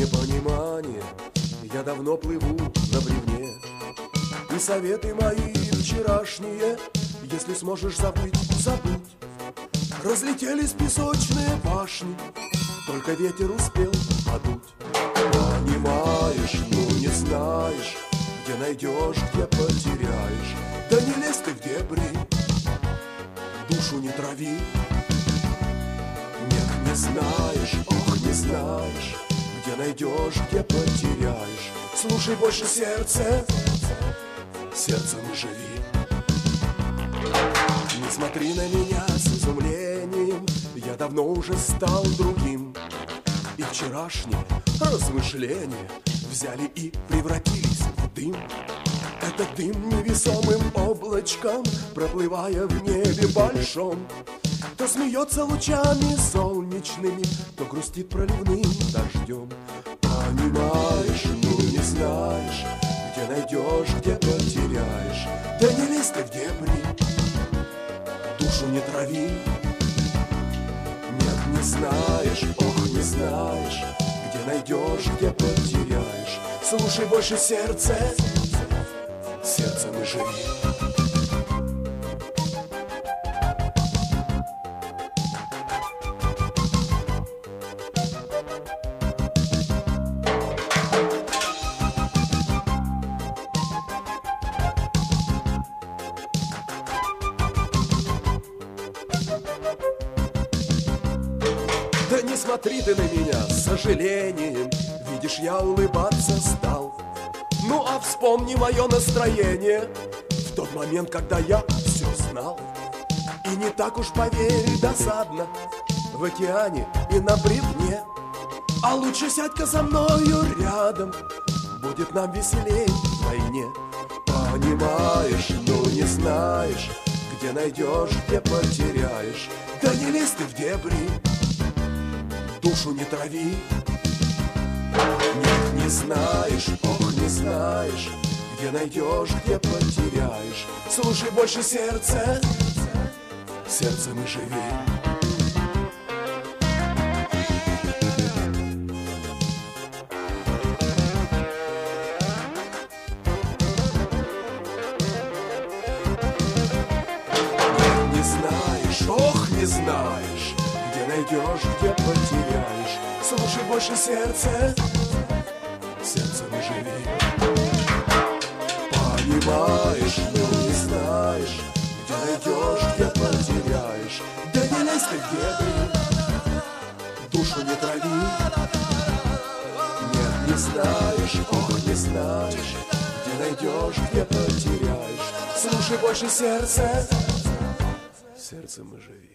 непонимание, я давно плыву на бревне. И советы мои вчерашние, если сможешь забыть, забудь. Разлетелись песочные башни, только ветер успел подуть. Понимаешь, ну не знаешь, где найдешь, где потеряешь. Да не лезь ты в дебри, душу не трави. Нет, не знаешь, ох, не знаешь, где найдешь, где потеряешь. Слушай больше сердце, сердцем и живи. Не смотри на меня с изумлением, я давно уже стал другим. И вчерашние размышления взяли и превратились в дым. Это дым невесомым облачком, проплывая в небе большом, то смеется лучами солнечными, то грустит проливным дождем. Понимаешь, ну не знаешь, где найдешь, где потеряешь. Да не лезь ты в дебри, душу не трави. Нет, не знаешь, ох, не знаешь, где найдешь, где потеряешь. Слушай больше сердце, сердцем и живи. Да не смотри ты на меня с сожалением, видишь, я улыбаться стал. Ну а вспомни мое настроение в тот момент, когда я все знал. И не так уж, поверь, досадно в океане и на бревне. А лучше сядь-ка со мною рядом, будет нам веселей вдвойне. Понимаешь, ну не знаешь, где найдешь, где потеряешь. Да не лезь ты в дебри, душу не трави. Нет, не знаешь, ох, не знаешь, где найдешь, где потеряешь. Слушай больше сердце, сердцем и живи. Нет, не знаешь, ох, не знаешь, где найдешь, где потеряешь. Слушай больше сердце, сердцем и живи. Понимаешь, но не знаешь, где найдешь, где потеряешь. Да не лезь ты в дебри, душу не трави. Нет, не знаешь, ох, не знаешь, где найдешь, где потеряешь. Слушай больше сердце, сердцем и живи.